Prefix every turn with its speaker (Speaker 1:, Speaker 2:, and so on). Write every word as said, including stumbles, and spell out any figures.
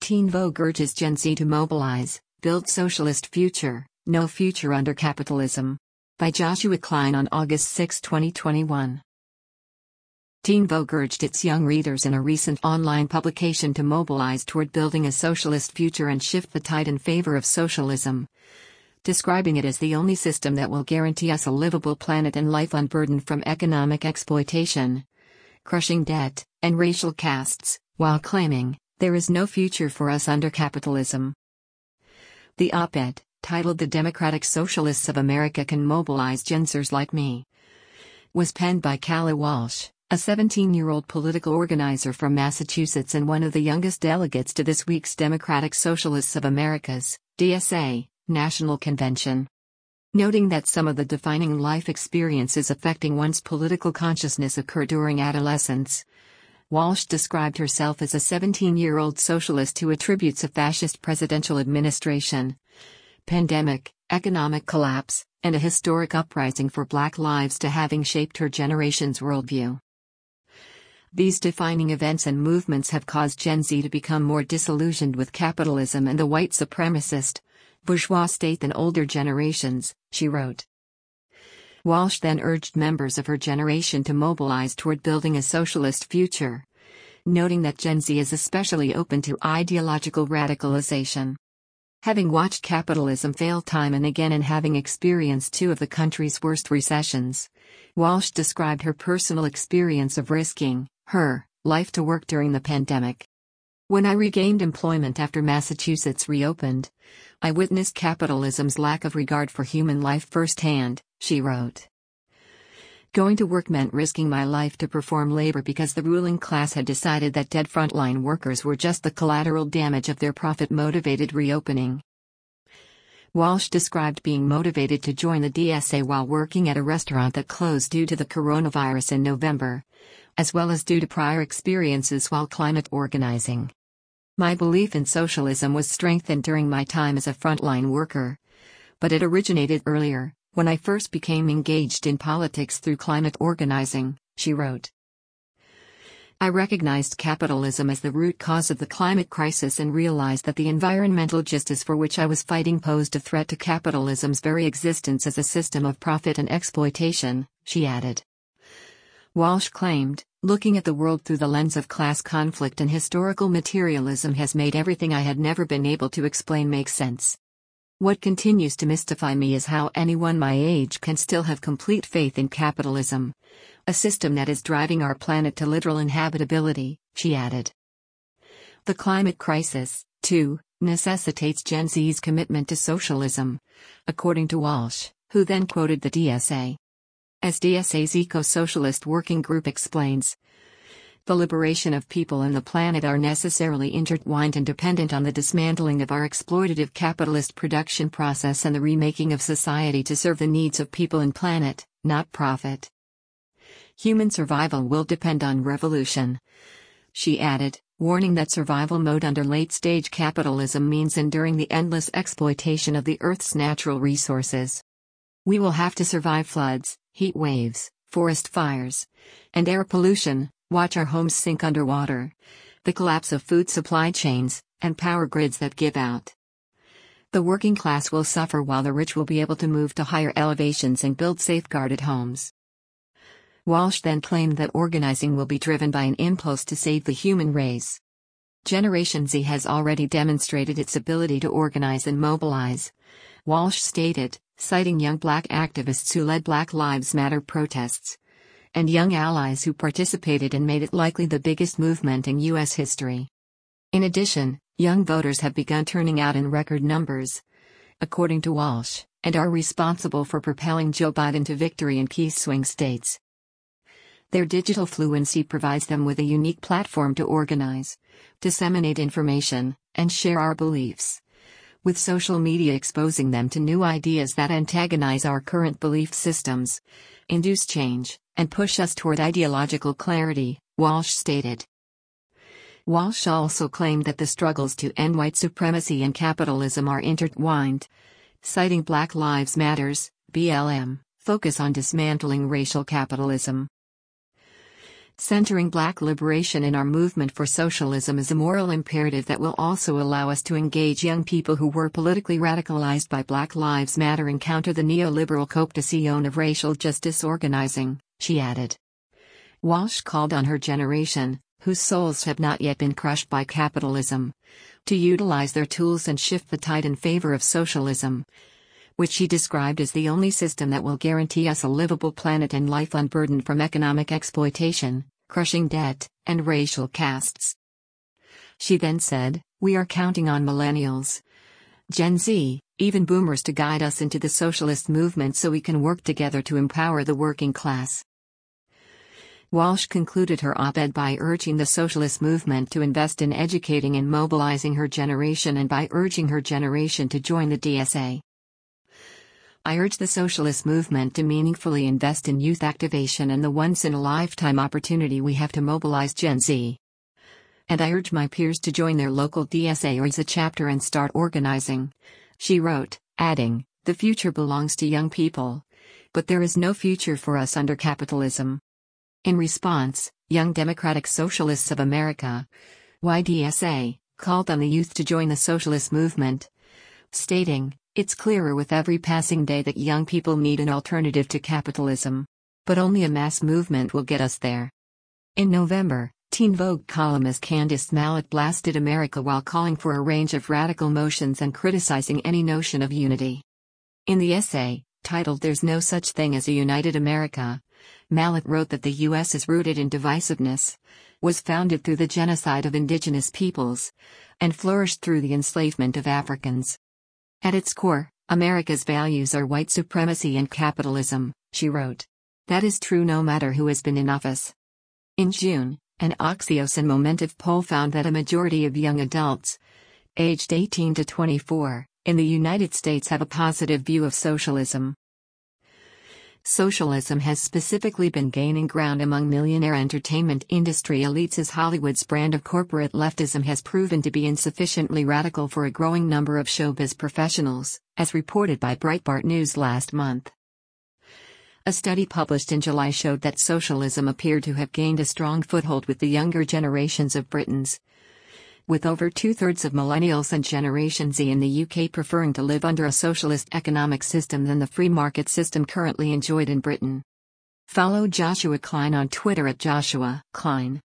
Speaker 1: Teen Vogue urges Gen Z to mobilize, build socialist future, no future under capitalism. By Joshua Klein on August sixth, twenty twenty-one. Teen Vogue urged its young readers in a recent online publication to mobilize toward building a socialist future and shift the tide in favor of socialism, describing it as the only system that will guarantee us a livable planet and life unburdened from economic exploitation, crushing debt, and racial castes, while claiming, "There is no future for us under capitalism." The op-ed, titled "The Democratic Socialists of America Can Mobilize Gen Zers Like Me," was penned by Calla Walsh, a seventeen-year-old political organizer from Massachusetts and one of the youngest delegates to this week's Democratic Socialists of America's, D S A, National Convention. Noting that some of the defining life experiences affecting one's political consciousness occur during adolescence, Walsh described herself as a seventeen-year-old socialist who attributes a fascist presidential administration, pandemic, economic collapse, and a historic uprising for Black lives to having shaped her generation's worldview. These defining events and movements have caused Gen Z to become more disillusioned with capitalism and the white supremacist, bourgeois state than older generations, she wrote. Walsh then urged members of her generation to mobilize toward building a socialist future, noting that Gen Z is especially open to ideological radicalization. Having watched capitalism fail time and again and having experienced two of the country's worst recessions, Walsh described her personal experience of risking her life to work during the pandemic. "When I regained employment after Massachusetts reopened, I witnessed capitalism's lack of regard for human life firsthand," she wrote. Going to work meant risking my life to perform labor because the ruling class had decided that dead frontline workers were just the collateral damage of their profit-motivated reopening. Walsh described being motivated to join the D S A while working at a restaurant that closed due to the coronavirus in November, as well as due to prior experiences while climate organizing. "My belief in socialism was strengthened during my time as a frontline worker, but it originated earlier, when I first became engaged in politics through climate organizing," she wrote. "I recognized capitalism as the root cause of the climate crisis and realized that the environmental justice for which I was fighting posed a threat to capitalism's very existence as a system of profit and exploitation," she added. Walsh claimed, "Looking at the world through the lens of class conflict and historical materialism has made everything I had never been able to explain make sense. What continues to mystify me is how anyone my age can still have complete faith in capitalism, a system that is driving our planet to literal inhabitability," she added. The climate crisis, too, necessitates Gen Z's commitment to socialism, according to Walsh, who then quoted the D S A. As D S A's Eco-Socialist Working Group explains, "The liberation of people and the planet are necessarily intertwined and dependent on the dismantling of our exploitative capitalist production process and the remaking of society to serve the needs of people and planet, not profit. Human survival will depend on revolution," she added, warning that survival mode under late-stage capitalism means enduring the endless exploitation of the Earth's natural resources. "We will have to survive floods, heat waves, forest fires, and air pollution, watch our homes sink underwater, the collapse of food supply chains, and power grids that give out. The working class will suffer while the rich will be able to move to higher elevations and build safeguarded homes." Walsh then claimed that organizing will be driven by an impulse to save the human race. "Generation Z has already demonstrated its ability to organize and mobilize," Walsh stated, citing young Black activists who led Black Lives Matter protests, and young allies who participated and made it likely the biggest movement in U S history. In addition, young voters have begun turning out in record numbers, according to Walsh, and are responsible for propelling Joe Biden to victory in key swing states. Their digital fluency provides them with a unique platform to organize, disseminate information, and share our beliefs, with social media exposing them to new ideas that antagonize our current belief systems, induce change, and push us toward ideological clarity," Walsh stated. Walsh also claimed that the struggles to end white supremacy and capitalism are intertwined, citing Black Lives Matter's, B L M, focus on dismantling racial capitalism. Centering Black liberation in our movement for socialism is a moral imperative that will also allow us to engage young people who were politically radicalized by Black Lives Matter and counter the neoliberal cooptation of racial justice organizing, she added. Walsh called on her generation, whose souls have not yet been crushed by capitalism, to utilize their tools and shift the tide in favor of socialism, which she described as the only system that will guarantee us a livable planet and life unburdened from economic exploitation, crushing debt, and racial castes. She then said, "We are counting on millennials, Gen Z, even boomers to guide us into the socialist movement so we can work together to empower the working class." Walsh concluded her op-ed by urging the socialist movement to invest in educating and mobilizing her generation and by urging her generation to join the D S A. "I urge the socialist movement to meaningfully invest in youth activation and the once-in-a-lifetime opportunity we have to mobilize Gen Z. And I urge my peers to join their local D S A or as a chapter and start organizing," she wrote, adding, "The future belongs to young people. But there is no future for us under capitalism." In response, Young Democratic Socialists of America, Y D S A, called on the youth to join the socialist movement, stating, "It's clearer with every passing day that young people need an alternative to capitalism. But only a mass movement will get us there." In November, Teen Vogue columnist Candice Mallet blasted America while calling for a range of radical motions and criticizing any notion of unity. In the essay, titled "There's No Such Thing as a United America," Mallet wrote that the U S is rooted in divisiveness, was founded through the genocide of indigenous peoples, and flourished through the enslavement of Africans. "At its core, America's values are white supremacy and capitalism," she wrote. "That is true no matter who has been in office." In June, an Axios and Momentive poll found that a majority of young adults, aged eighteen to twenty-four, in the United States have a positive view of socialism. Socialism has specifically been gaining ground among millionaire entertainment industry elites as Hollywood's brand of corporate leftism has proven to be insufficiently radical for a growing number of showbiz professionals, as reported by Breitbart News last month. A study published in July showed that socialism appeared to have gained a strong foothold with the younger generations of Britons, with over two-thirds of millennials and Generation Z in the U K preferring to live under a socialist economic system than the free market system currently enjoyed in Britain. Follow Joshua Klein on Twitter at Joshua Klein.